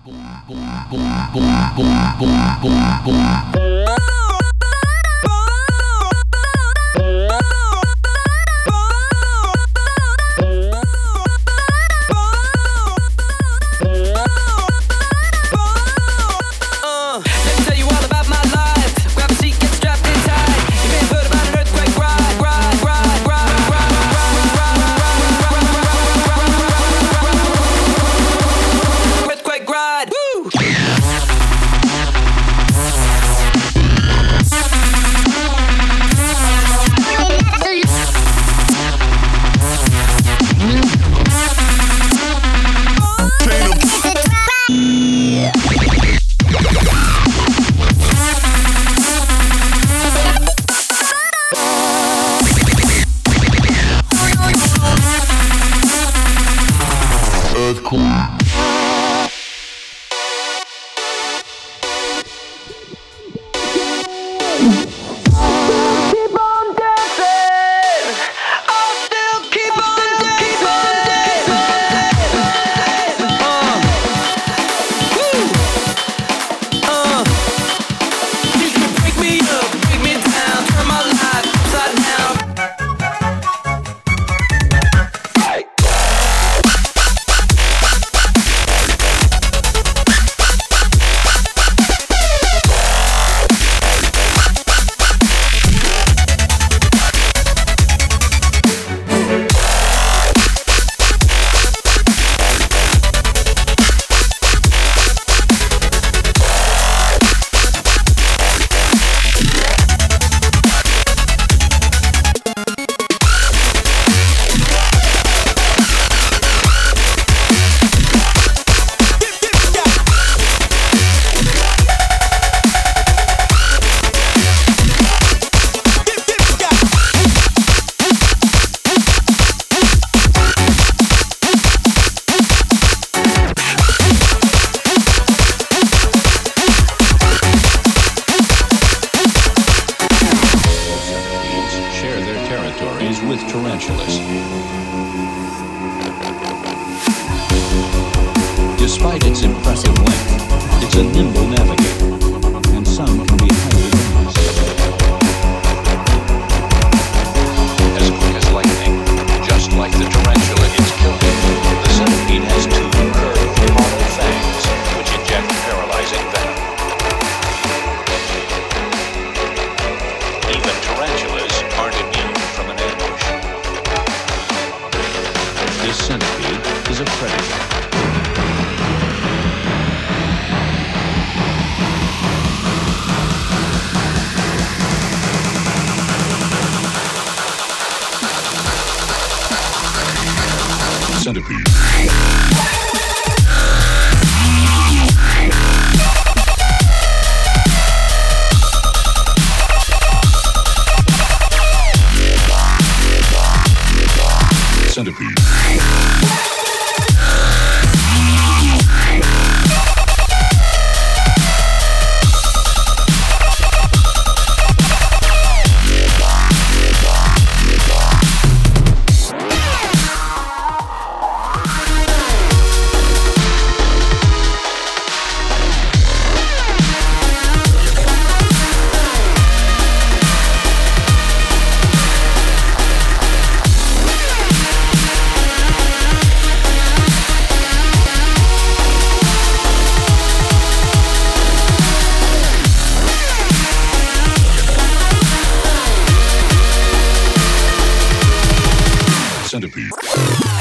Despite its impressive length, it's a nimble navigator, and some can be highly dangerous. As quick as lightning, just like the tarantula it's killing, the centipede has two curved, hollow fangs, which inject paralyzing venom. Even tarantulas aren't immune from an ambush. This centipede is a predator. Centipede. Centipede. Centipede.